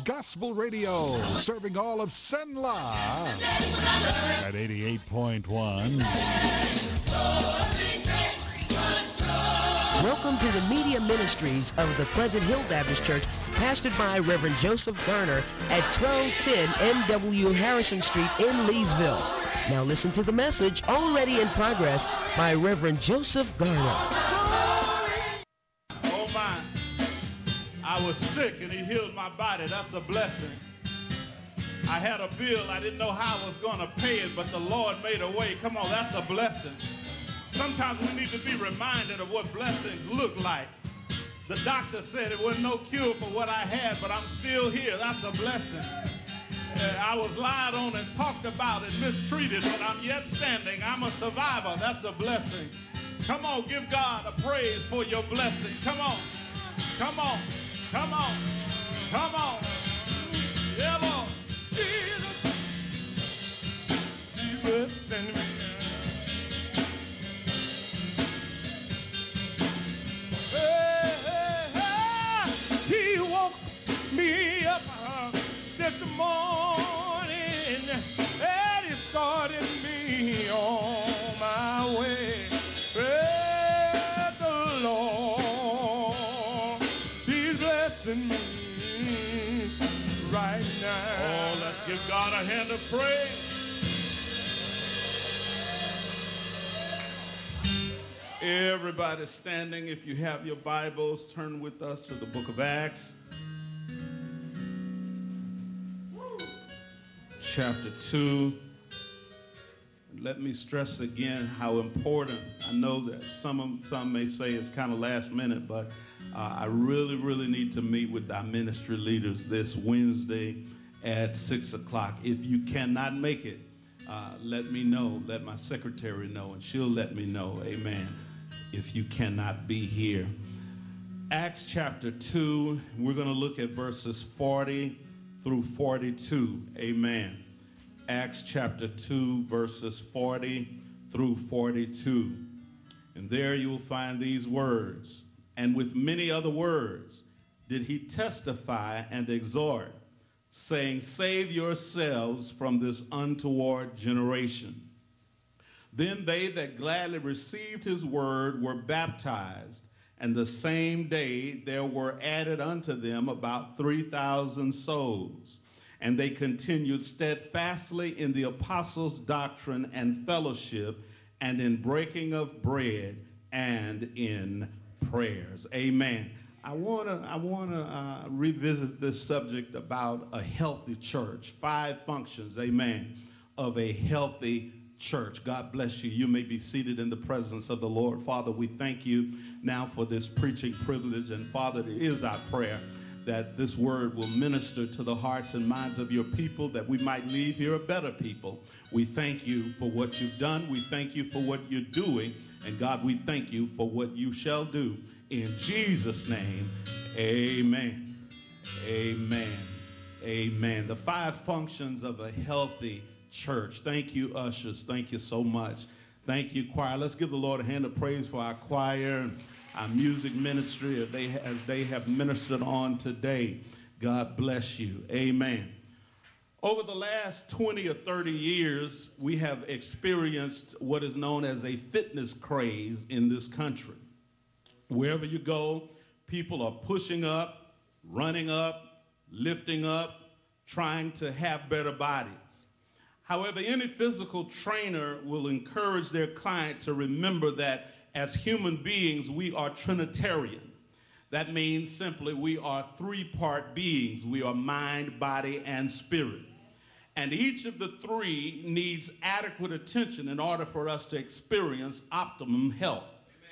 Gospel Radio, serving all of Cenla at 88.1. Welcome to the media ministries of the Pleasant Hill Baptist Church, pastored by Reverend Joseph Garner at 1210 NW Harrison Street in Leesville. Now listen to the message already in progress by Reverend Joseph Garner. Oh my, I was sick and he healed my body. That's a blessing. I had a bill, I didn't know how I was going to pay it, but the Lord made a way. Come on, that's a blessing. Sometimes we need to be reminded of what blessings look like. The doctor said it wasn't no cure for what I had, but I'm still here. That's a blessing. I was lied on and talked about and mistreated, but I'm yet standing. I'm a survivor. That's a blessing. Come on, give God a praise for your blessing. Come on. Come on. Come on. Come on. Yeah, Lord. Jesus. Jesus and me. He woke me up this morning and he started me on my way. Praise the Lord. He's blessing me right now. Oh, let's give God a hand of praise. Everybody standing. If you have your Bibles, turn with us to the book of Acts. Chapter 2. Let me stress again how important. I know that some may say it's kind of last minute, but I really need to meet with our ministry leaders this Wednesday at 6 o'clock. If you cannot make it, let me know. Let my secretary know, and she'll let me know. Amen. If you cannot be here. Acts chapter 2, we're going to look at verses 40 through 42. Amen. Acts chapter 2, verses 40 through 42. And there you will find these words. And with many other words did he testify and exhort, saying, save yourselves from this untoward generation. Then they that gladly received his word were baptized, and the same day there were added unto them about 3,000 souls. And they continued steadfastly in the apostles' doctrine and fellowship, and in breaking of bread and in prayers. Amen. I wanna revisit this subject about a healthy church. 5 functions, amen, of a healthy church. God bless you. You may be seated in the presence of the Lord. Father, we thank you now for this preaching privilege. And Father, it is our prayer that this word will minister to the hearts and minds of your people, that we might leave here a better people. We thank you for what you've done. We thank you for what you're doing. And God, we thank you for what you shall do. In Jesus' name, amen. Amen. Amen. The 5 functions of a healthy church. Thank you, ushers. Thank you so much. Thank you, choir. Let's give the Lord a hand of praise for our choir and our music ministry as they have ministered on today. God bless you. Amen. Over the last 20 or 30 years, we have experienced what is known as a fitness craze in this country. Wherever you go, people are pushing up, running up, lifting up, trying to have better bodies. However, any physical trainer will encourage their client to remember that as human beings, we are Trinitarian. That means simply we are 3-part beings. We are mind, body, and spirit. And each of the 3 needs adequate attention in order for us to experience optimum health.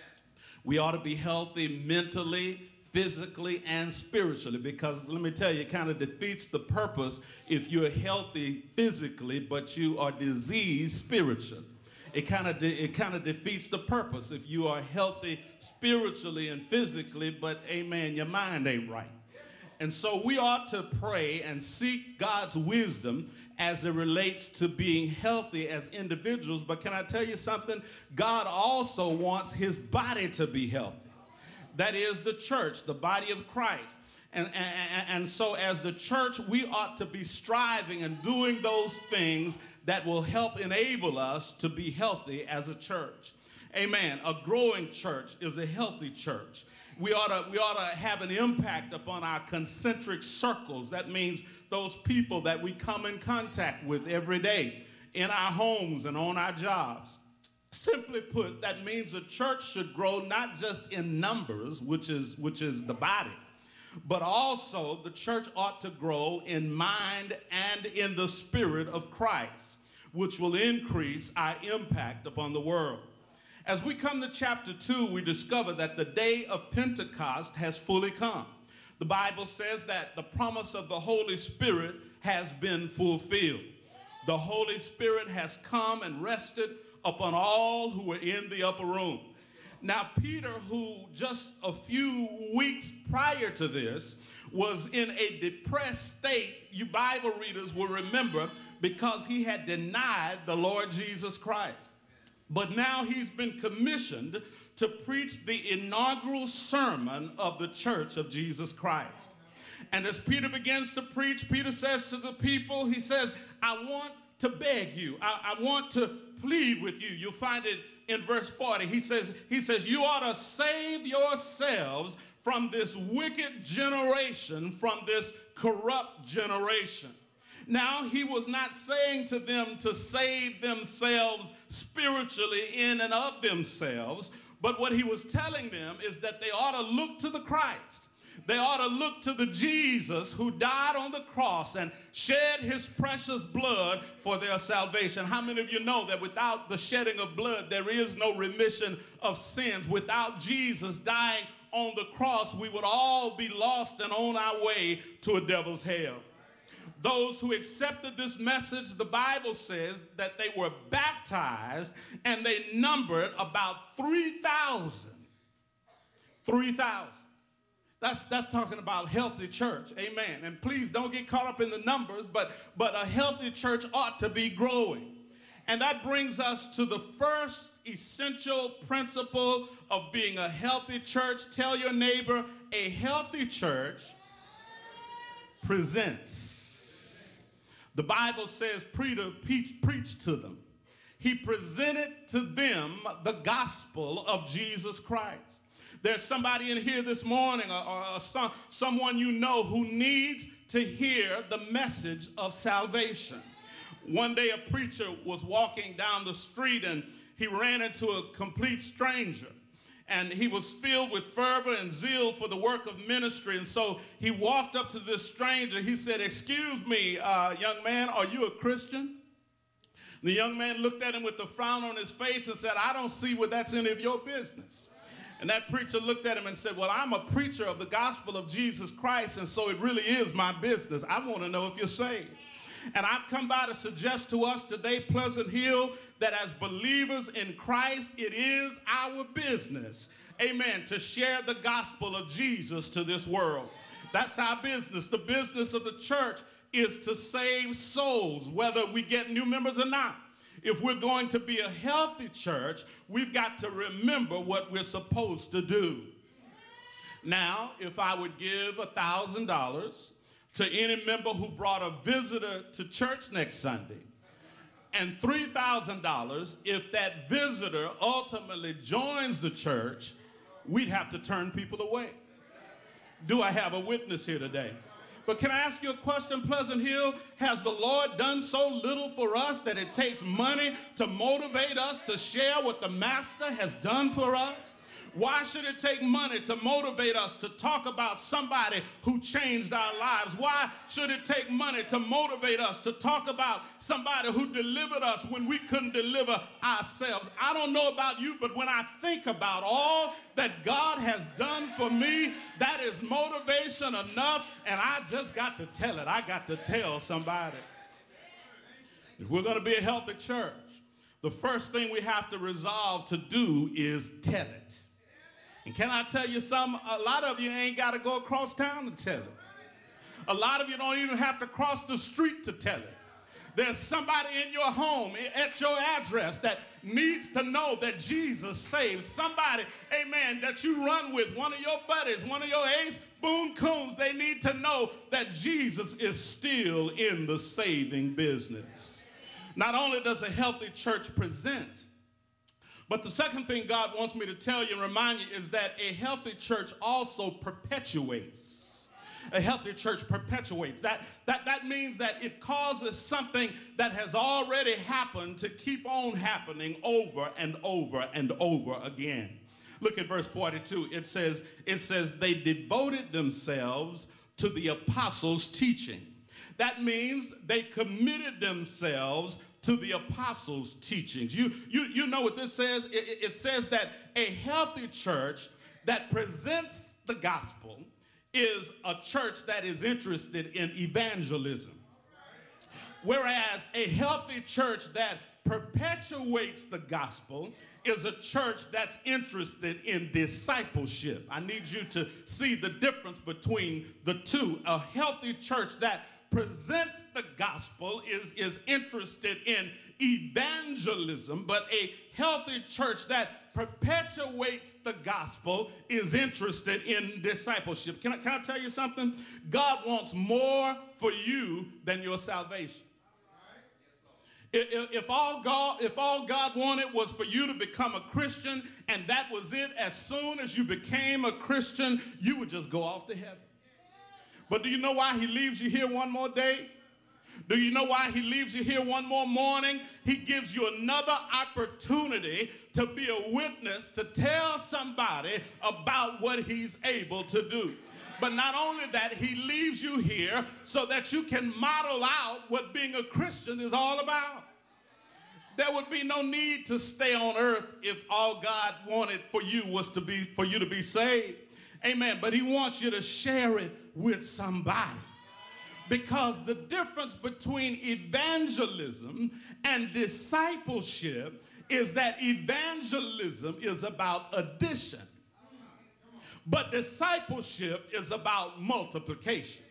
We ought to be healthy mentally, physically, and spiritually, because let me tell you, it kind of defeats the purpose if you're healthy physically, but you are diseased spiritually. It kind of defeats the purpose if you are healthy spiritually and physically, but amen, your mind ain't right. And so we ought to pray and seek God's wisdom as it relates to being healthy as individuals. But can I tell you something? God also wants his body to be healthy. That is the church, the body of Christ. And so as the church, we ought to be striving and doing those things that will help enable us to be healthy as a church. Amen. A growing church is a healthy church. We ought to have an impact upon our concentric circles. That means those people that we come in contact with every day in our homes and on our jobs. Simply put, that means a church should grow not just in numbers, which is the body, but also the church ought to grow in mind and in the spirit of Christ, which will increase our impact upon the world. As we come to chapter 2, we discover that the day of Pentecost has fully come. The Bible says that the promise of the Holy Spirit has been fulfilled. The Holy Spirit has come and rested upon all who were in the upper room. Now, Peter, who just a few weeks prior to this was in a depressed state, you Bible readers will remember, because he had denied the Lord Jesus Christ. But now he's been commissioned to preach the inaugural sermon of the Church of Jesus Christ. And as Peter begins to preach, Peter says to the people, he says, I want to beg you. I want to plead with you. You'll find it in verse 40. He says, you ought to save yourselves from this wicked generation, from this corrupt generation. Now, he was not saying to them to save themselves spiritually in and of themselves, but what he was telling them is that they ought to look to the Christ. They ought to look to the Jesus who died on the cross and shed his precious blood for their salvation. How many of you know that without the shedding of blood, there is no remission of sins? Without Jesus dying on the cross, we would all be lost and on our way to a devil's hell. Those who accepted this message, the Bible says that they were baptized and they numbered about 3,000. 3,000. That's talking about healthy church. Amen. And please don't get caught up in the numbers, but a healthy church ought to be growing. And that brings us to the first essential principle of being a healthy church. Tell your neighbor, a healthy church presents. The Bible says Peter preached to them. He presented to them the gospel of Jesus Christ. There's somebody in here this morning or someone you know who needs to hear the message of salvation. One day a preacher was walking down the street and he ran into a complete stranger. And he was filled with fervor and zeal for the work of ministry. And so he walked up to this stranger. He said, excuse me, young man, are you a Christian? The young man looked at him with a frown on his face and said, I don't see where that's any of your business. And that preacher looked at him and said, well, I'm a preacher of the gospel of Jesus Christ, and so it really is my business. I want to know if you're saved. And I've come by to suggest to us today, Pleasant Hill, that as believers in Christ, it is our business, amen, to share the gospel of Jesus to this world. That's our business. The business of the church is to save souls, whether we get new members or not. If we're going to be a healthy church, we've got to remember what we're supposed to do. Now, if I would give $1,000 to any member who brought a visitor to church next Sunday, and $3,000 if that visitor ultimately joins the church, we'd have to turn people away. Do I have a witness here today? But can I ask you a question, Pleasant Hill? Has the Lord done so little for us that it takes money to motivate us to share what the Master has done for us? Why should it take money to motivate us to talk about somebody who changed our lives? Why should it take money to motivate us to talk about somebody who delivered us when we couldn't deliver ourselves? I don't know about you, but when I think about all that God has done for me, that is motivation enough, and I just got to tell it. I got to tell somebody. If we're going to be a healthy church, the first thing we have to resolve to do is tell it. And can I tell you something? A lot of you ain't got to go across town to tell it. A lot of you don't even have to cross the street to tell it. There's somebody in your home, at your address, that needs to know that Jesus saves. Somebody, amen, that you run with, one of your buddies, one of your ace boon-coons, they need to know that Jesus is still in the saving business. Not only does a healthy church present, but the second thing God wants me to tell you and remind you is that a healthy church also perpetuates. A healthy church perpetuates. That means that it causes something that has already happened to keep on happening over and over and over again. Look at verse 42. It says they devoted themselves to the apostles' teaching. That means they committed themselves to the apostles' teachings. You know what this says? It says that a healthy church that presents the gospel is a church that is interested in evangelism. Whereas a healthy church that perpetuates the gospel is a church that's interested in discipleship. I need you to see the difference between the two. A healthy church that presents the gospel is interested in evangelism, but a healthy church that perpetuates the gospel is interested in discipleship. Can I tell you something? God wants more for you than your salvation. If all God wanted was for you to become a Christian and that was it, as soon as you became a Christian, you would just go off to heaven. But do you know why he leaves you here one more day? Do you know why he leaves you here one more morning? He gives you another opportunity to be a witness, to tell somebody about what he's able to do. But not only that, he leaves you here so that you can model out what being a Christian is all about. There would be no need to stay on earth if all God wanted for you was for you to be saved. Amen. But he wants you to share it with somebody. Because the difference between evangelism and discipleship is that evangelism is about addition, but discipleship is about multiplication.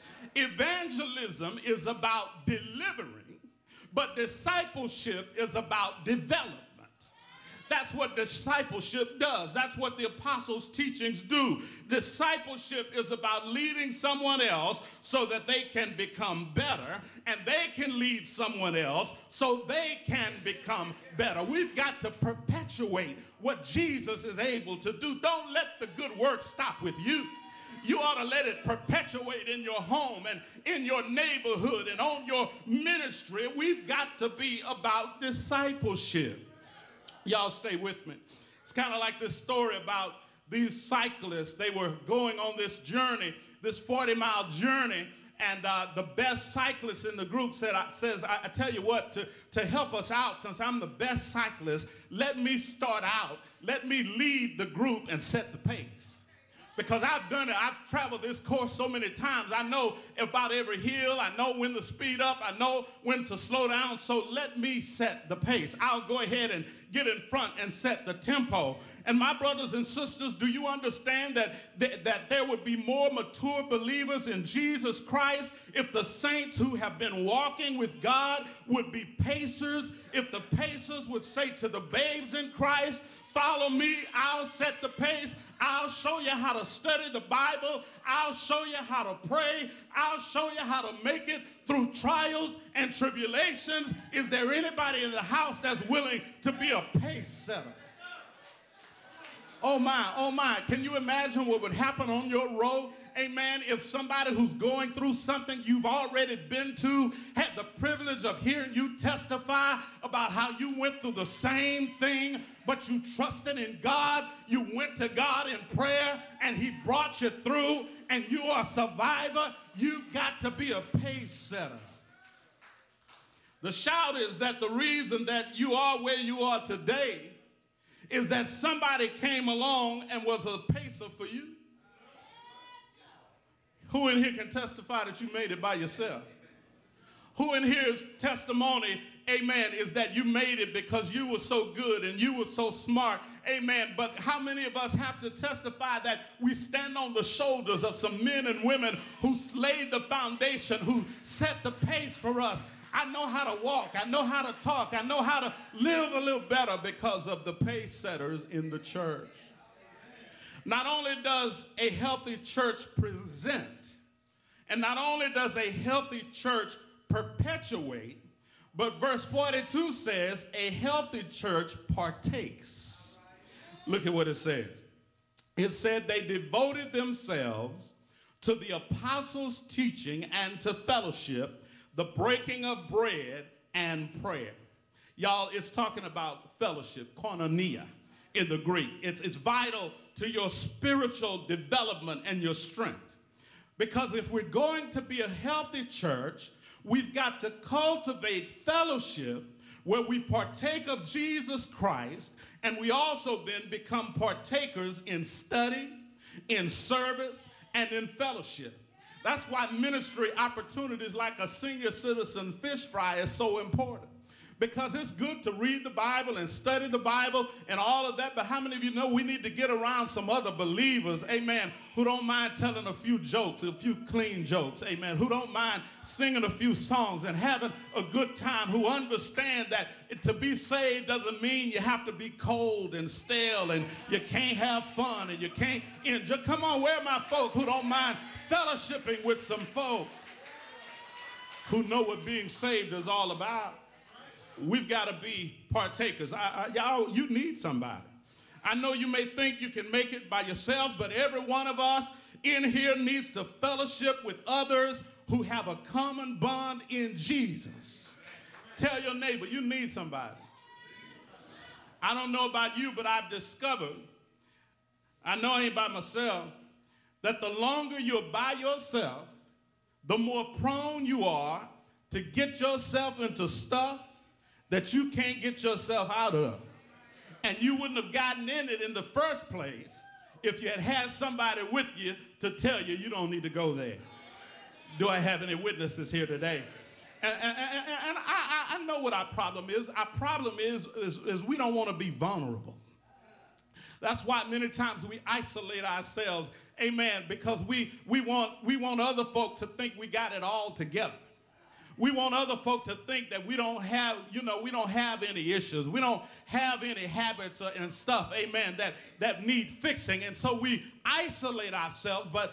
Evangelism is about delivering, but discipleship is about development. That's what discipleship does. That's what the apostles' teachings do. Discipleship is about leading someone else so that they can become better, and they can lead someone else so they can become better. We've got to perpetuate what Jesus is able to do. Don't let the good work stop with you. You ought to let it perpetuate in your home and in your neighborhood and on your ministry. We've got to be about discipleship. Y'all stay with me. It's kind of like this story about these cyclists. They were going on this journey, this 40-mile journey, and the best cyclist in the group says, I tell you what, to help us out, since I'm the best cyclist, let me start out. Let me lead the group and set the pace. Because I've done it. I've traveled this course so many times. I know about every hill. I know when to speed up. I know when to slow down. So let me set the pace. I'll go ahead and get in front and set the tempo. And my brothers and sisters, do you understand that there would be more mature believers in Jesus Christ if the saints who have been walking with God would be pacers? If the pacers would say to the babes in Christ, follow me, I'll set the pace. I'll show you how to study the Bible. I'll show you how to pray. I'll show you how to make it through trials and tribulations. Is there anybody in the house that's willing to be a pace setter? Oh my, can you imagine what would happen on your road? Amen. If somebody who's going through something you've already been to had the privilege of hearing you testify about how you went through the same thing, but you trusted in God, you went to God in prayer, and he brought you through, and you are a survivor, you've got to be a pace setter. The shout is that the reason that you are where you are today is that somebody came along and was a pacer for you. Who in here can testify that you made it by yourself? Who in here's testimony, amen, is that you made it because you were so good and you were so smart, amen. But how many of us have to testify that we stand on the shoulders of some men and women who laid the foundation, who set the pace for us? I know how to walk. I know how to talk. I know how to live a little better because of the pace setters in the church. Not only does a healthy church present, and not only does a healthy church perpetuate, but verse 42 says a healthy church partakes. Look at what it says. It said they devoted themselves to the apostles' teaching and to fellowship, the breaking of bread and prayer. Y'all, it's talking about fellowship, koinonia in the Greek. It's vital to your spiritual development and your strength. Because if we're going to be a healthy church, we've got to cultivate fellowship where we partake of Jesus Christ, and we also then become partakers in study, in service, and in fellowship. That's why ministry opportunities like a senior citizen fish fry is so important. Because it's good to read the Bible and study the Bible and all of that, but how many of you know we need to get around some other believers, amen, who don't mind telling a few jokes, a few clean jokes, amen, who don't mind singing a few songs and having a good time, who understand that to be saved doesn't mean you have to be cold and stale and you can't have fun and you can't enjoy. Come on, where are my folk who don't mind fellowshipping with some folk who know what being saved is all about? We've got to be partakers. Y'all, you need somebody. I know you may think you can make it by yourself, but every one of us in here needs to fellowship with others who have a common bond in Jesus. Tell your neighbor, you need somebody. I don't know about you, but I've discovered, I know I ain't by myself, that the longer you're by yourself, the more prone you are to get yourself into stuff that you can't get yourself out of. And you wouldn't have gotten in it in the first place if you had had somebody with you to tell you you don't need to go there. Do I have any witnesses here today? And I know what our problem is. Our problem is we don't want to be vulnerable. That's why many times we isolate ourselves, amen, because we want other folk to think we got it all together. We want other folk to think that we don't have, we don't have any issues. We don't have any habits and stuff, amen, that need fixing. And so we isolate ourselves. But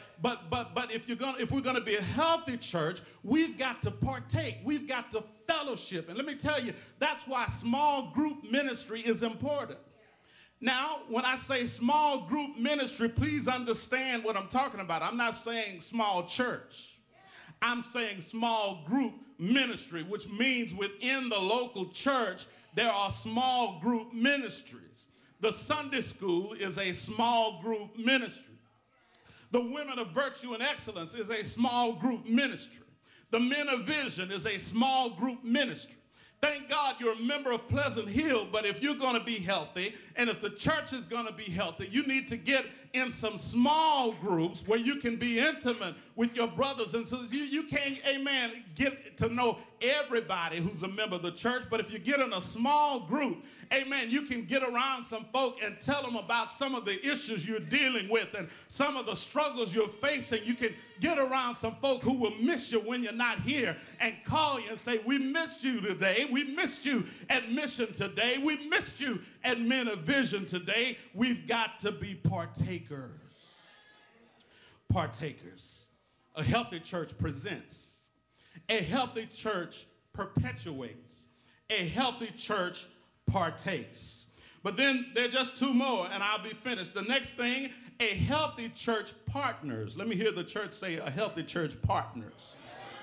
if we're gonna be a healthy church, we've got to partake. We've got to fellowship. And let me tell you, that's why small group ministry is important. Now, when I say small group ministry, please understand what I'm talking about. I'm not saying small church. I'm saying small group ministry, which means within the local church, there are small group ministries. The Sunday school is a small group ministry. The Women of Virtue and Excellence is a small group ministry. The Men of Vision is a small group ministry. Thank God you're a member of Pleasant Hill, but if you're going to be healthy and if the church is going to be healthy, you need to get in some small groups where you can be intimate with your brothers and sisters. You can't, amen, get to know everybody who's a member of the church, but if you get in a small group, amen, you can get around some folk and tell them about some of the issues you're dealing with and some of the struggles you're facing. You can get around some folk who will miss you when you're not here and call you and say, we missed you today. We missed you at Mission today. We missed you at Men of Vision today. We've got to be partakers. Partakers. A healthy church presents. A healthy church perpetuates. A healthy church partakes. But then there are just two more, and I'll be finished. The next thing, a healthy church partners. Let me hear the church say a healthy church partners.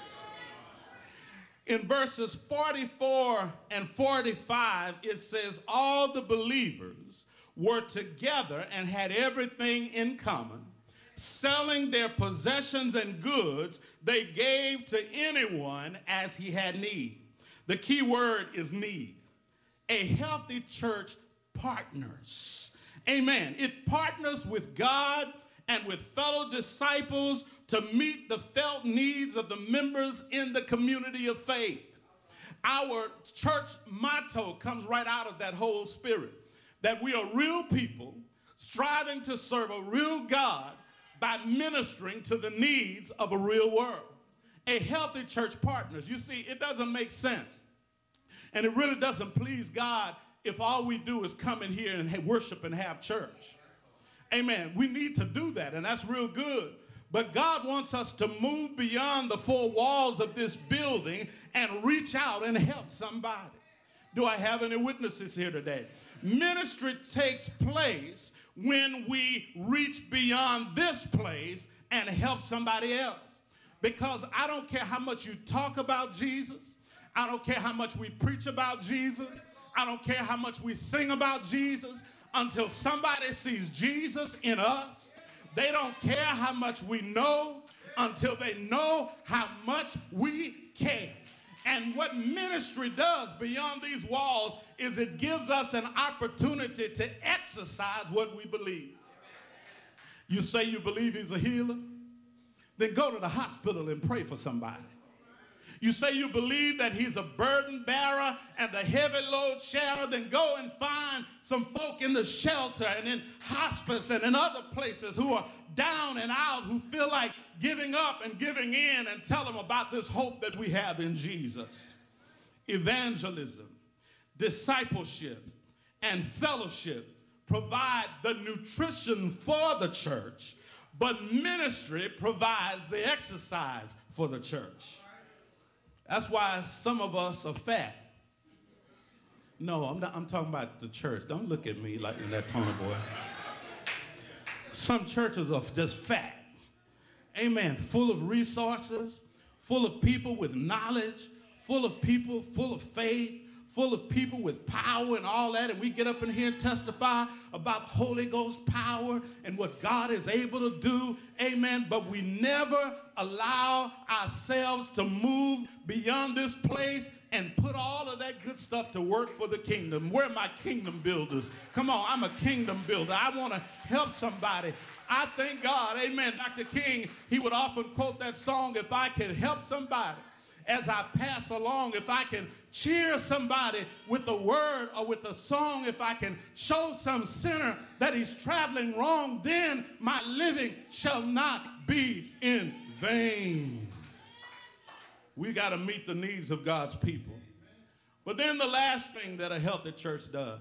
In verses 44 and 45, it says, all the believers were together and had everything in common. Selling their possessions and goods, they gave to anyone as he had need. The key word is need. A healthy church partners. Amen. It partners with God and with fellow disciples to meet the felt needs of the members in the community of faith. Our church motto comes right out of that whole spirit, that we are real people striving to serve a real God by ministering to the needs of a real world. A healthy church partners. You see, it doesn't make sense. And it really doesn't please God if all we do is come in here and worship and have church. Amen. We need to do that, and that's real good. But God wants us to move beyond the four walls of this building and reach out and help somebody. Do I have any witnesses here today? Ministry takes place when we reach beyond this place and help somebody else. Because I don't care how much you talk about Jesus. I don't care how much we preach about Jesus. I don't care how much we sing about Jesus. Until somebody sees Jesus in us, they don't care how much we know until they know how much we care. And what ministry does beyond these walls is it gives us an opportunity to exercise what we believe. You say you believe he's a healer? Then go to the hospital and pray for somebody. You say you believe that he's a burden bearer and a heavy load sharer, then go and find some folk in the shelter and in hospice and in other places who are down and out, who feel like giving up and giving in, and tell them about this hope that we have in Jesus. Evangelism, discipleship, and fellowship provide the nutrition for the church, but ministry provides the exercise for the church. That's why some of us are fat. No, I'm talking about the church. Don't look at me like in that tone of voice. Some churches are just fat. Amen. Full of resources, full of people with knowledge, full of people full of faith, full of people with power and all that, and we get up in here and testify about Holy Ghost power and what God is able to do, amen, but we never allow ourselves to move beyond this place and put all of that good stuff to work for the kingdom. Where are my kingdom builders? Come on, I'm a kingdom builder. I want to help somebody. I thank God, amen. Dr. King, he would often quote that song, if I could help somebody as I pass along, if I can cheer somebody with a word or with a song, if I can show some sinner that he's traveling wrong, then my living shall not be in vain. We got to meet the needs of God's people. But then the last thing that a healthy church does,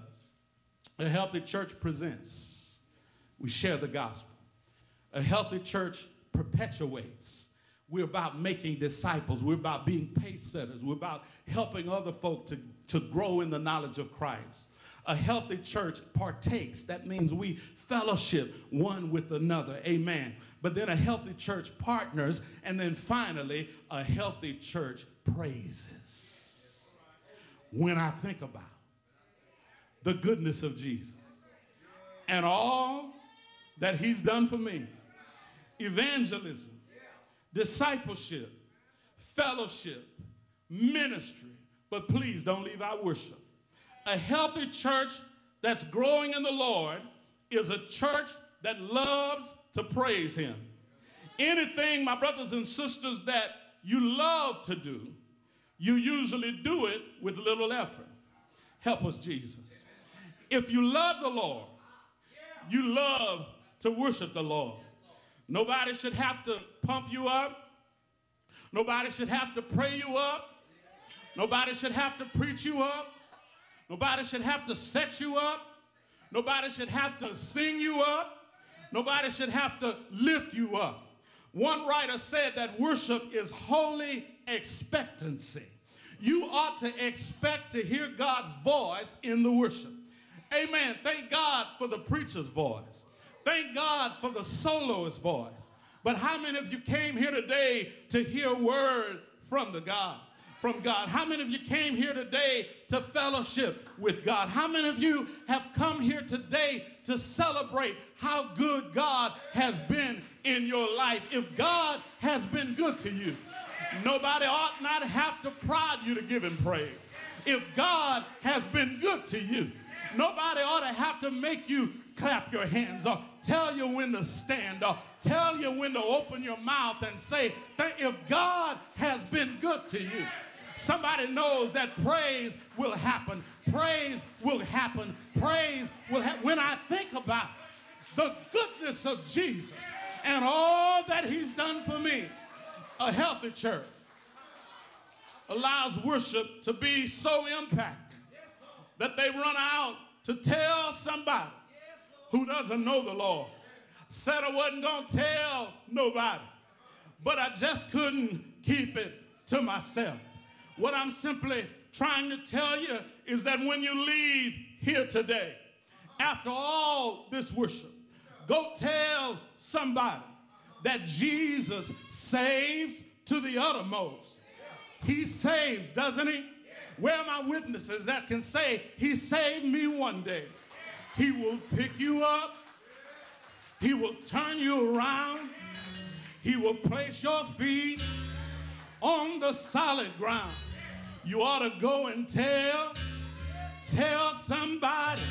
a healthy church presents. We share the gospel. A healthy church perpetuates. We're about making disciples. We're about being pace setters. We're about helping other folk to grow in the knowledge of Christ. A healthy church partakes. That means we fellowship one with another. Amen. But then a healthy church partners. And then finally, a healthy church praises. When I think about the goodness of Jesus and all that he's done for me, evangelism, discipleship, fellowship, ministry, but please don't leave out worship. A healthy church that's growing in the Lord is a church that loves to praise him. Anything, my brothers and sisters, that you love to do, you usually do it with little effort. Help us, Jesus. If you love the Lord, you love to worship the Lord. Nobody should have to pump you up. Nobody should have to pray you up. Nobody should have to preach you up. Nobody should have to set you up. Nobody should have to sing you up. Nobody should have to lift you up. One writer said that worship is holy expectancy. You ought to expect to hear God's voice in the worship. Amen. Thank God for the preacher's voice. Thank God for the soloist's voice. But how many of you came here today to hear a word from God? How many of you came here today to fellowship with God? How many of you have come here today to celebrate how good God has been in your life? If God has been good to you, nobody ought not have to prod you to give him praise. If God has been good to you, nobody ought to have to make you clap your hands or tell you when to stand or tell you when to open your mouth and say, if God has been good to you. Somebody knows that praise will happen. Praise will happen. Praise will happen. When I think about the goodness of Jesus and all that he's done for me, A healthy church allows worship to be so impactful that they run out to tell somebody who doesn't know the Lord. Said I wasn't going to tell nobody, but I just couldn't keep it to myself. What I'm simply trying to tell you is that when you leave here today, after all this worship, go tell somebody that Jesus saves to the uttermost. He saves, doesn't he? Where are my witnesses that can say, he saved me one day? He will pick you up. He will turn you around. He will place your feet on the solid ground. You ought to go and tell somebody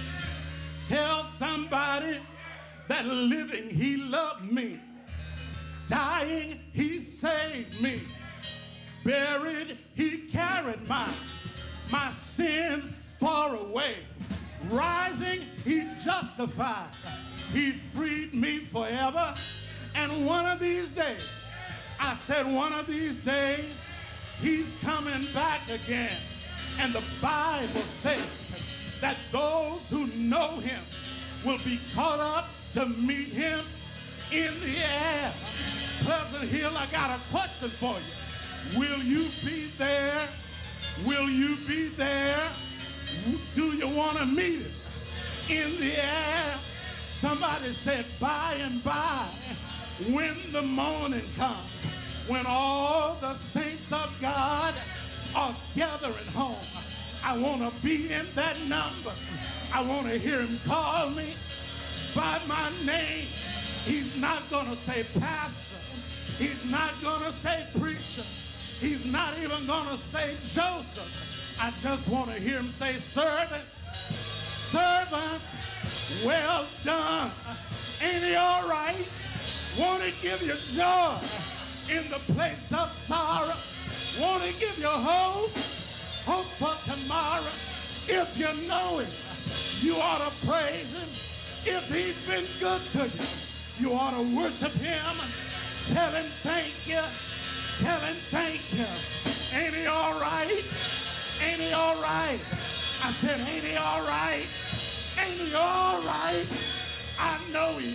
that living, he loved me. Dying, he saved me. Buried, he carried my sins far away. Rising, he justified. He freed me forever. And one of these days, I said one of these days, he's coming back again. And the Bible says that those who know him will be caught up to meet him in the air. Pleasant Hill, I got a question for you. Will you be there? Will you be there? Do you want to meet him in the air? Somebody said, by and by, when the morning comes, when all the saints of God are gathering home, I want to be in that number. I want to hear him call me by my name. He's not going to say pastor. He's not going to say preacher. He's not even going to say Joseph. I just want to hear him say servant, servant, well done. Ain't he all right? Want to give you joy in the place of sorrow. Want to give you hope for tomorrow. If you know him, you ought to praise him. If he's been good to you, you ought to worship him. Tell him thank you. Tell him thank you. Ain't he all right? Ain't he all right? I said, ain't he all right? Ain't he all right? I know he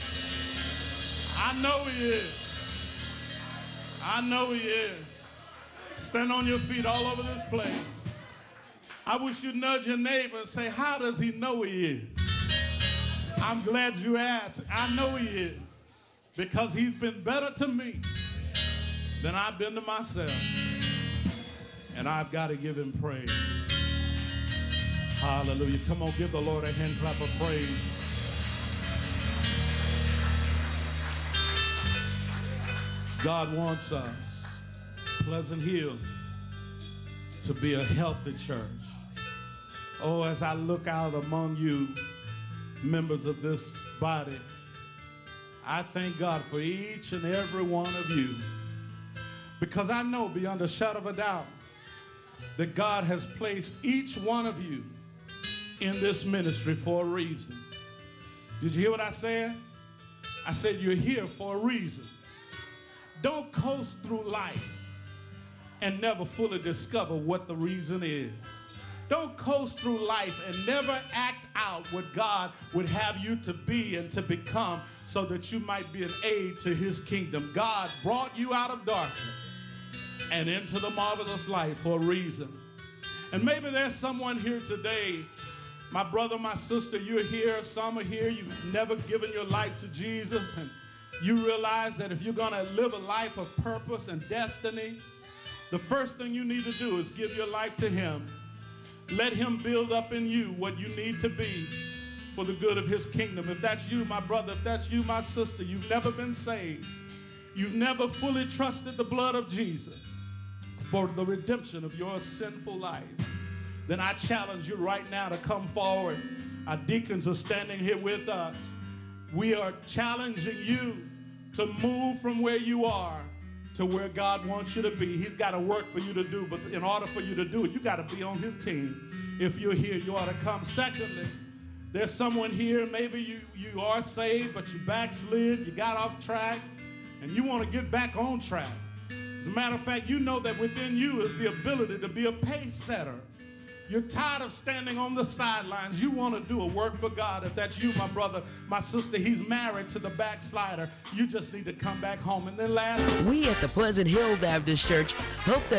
is. I know he is. I know he is. Stand on your feet all over this place. I wish you'd nudge your neighbor and say, how does he know he is? I'm glad you asked. I know he is. Because he's been better to me than I've been to myself. And I've got to give him praise. Hallelujah. Come on, give the Lord a hand clap of praise. God wants us, Pleasant Hill, to be a healthy church. Oh, as I look out among you, members of this body, I thank God for each and every one of you, because I know beyond a shadow of a doubt that God has placed each one of you in this ministry for a reason. Did you hear what I said? I said you're here for a reason. Don't coast through life and never fully discover what the reason is. Don't coast through life and never act out what God would have you to be and to become so that you might be an aid to his kingdom. God brought you out of darkness and into the marvelous light for a reason. And maybe there's someone here today, my brother, my sister, you're here, some are here, you've never given your life to Jesus, and you realize that if you're going to live a life of purpose and destiny, the first thing you need to do is give your life to him. Let him build up in you what you need to be for the good of his kingdom. If that's you, my brother, if that's you, my sister, you've never been saved, you've never fully trusted the blood of Jesus for the redemption of your sinful life, then I challenge you right now to come forward. Our deacons are standing here with us. We are challenging you to move from where you are to where God wants you to be. He's got a work for you to do, but in order for you to do it, you got to be on his team. If you're here, you ought to come. Secondly, there's someone here, maybe you are saved, but you backslid, you got off track, and you want to get back on track. a matter of fact, you know that within you is the ability to be a pace setter. You're tired of standing on the sidelines. You want to do a work for God. If that's you, my brother, my sister, he's married to the backslider. You just need to come back home. And then last, We at the Pleasant Hill Baptist Church hope that